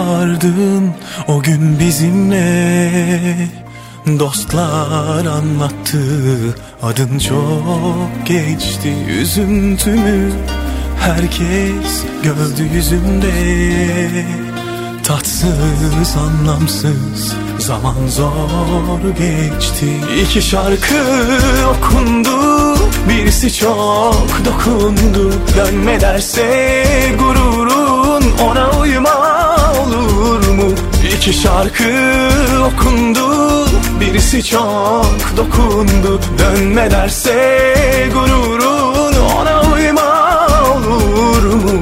vardın o gün bizimle, dostlar anlattı, adın çok geçti, üzüntümü herkes gördü yüzümde. Tatsız, anlamsız, zaman zor geçti. İki şarkı okundu, birisi çok dokundu. Dönme derse gururun, ona uyma olur mu? İki şarkı okundu, birisi çok dokundu. Dönme derse gururun, ona uyma olur mu?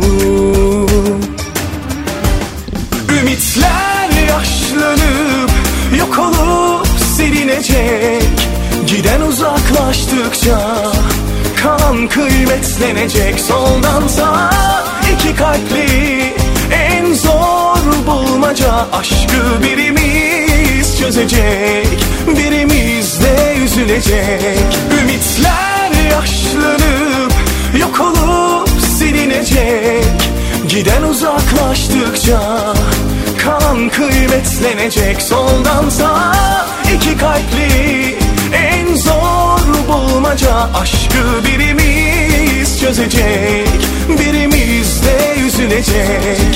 Ümitler yaşlanıp yok olup silinecek. Giden uzaklaştıkça kalan kıymetlenecek. Soldan sağa iki kalpli en zor bulmaca. Aşkı birimiz çözecek, birimiz de üzülecek. Ümitler yaşlanıp yok olup silinecek. Giden uzaklaştıkça kalan kıymetlenecek. Soldan sağa iki kalpli en zor bulmaca. Aşkı birimiz çözecek, birimiz de üzülecek.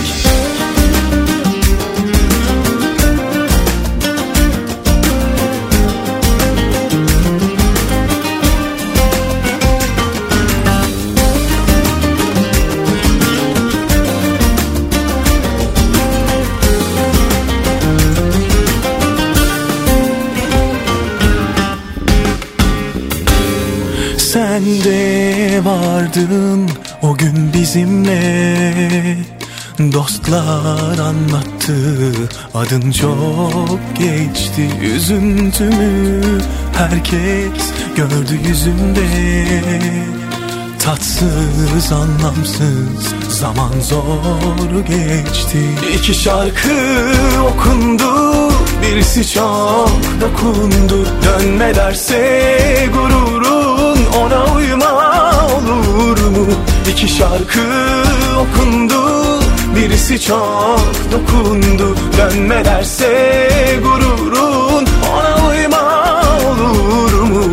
Sen de vardın o gün bizimle, dostlar anlattı, adın çok geçti, üzüntümü herkes gördü yüzümde. Tatsız, anlamsız, zaman zor geçti. İki şarkı okundu, birisi çok dokundu. Dönme derse gururun, ona uyma olur mu? İki şarkı okundu, birisi çok dokundu. Dönme derse gururun, ona uyma olur mu?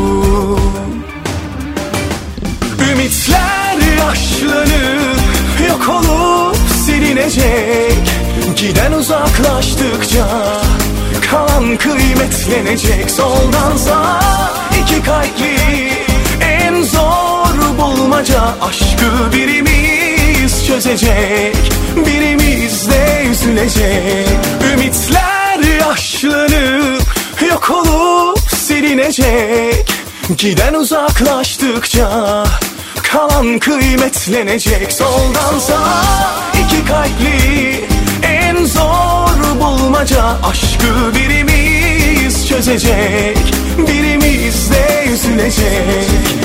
Ümitler yaşlanıp yok olup silinecek. Giden uzaklaştıkça kalan kıymetlenecek. Soldan sağa iki kalpli en zor bulmaca. Aşkı birimiz çözecek, birimiz de üzülecek. Ümitler yaşlanıp yok olup silinecek. Giden uzaklaştıkça kalan kıymetlenecek. Soldan sağa iki kalpli en zor bulmaca. Aşkı birimiz çözecek, birimiz de üzülecek.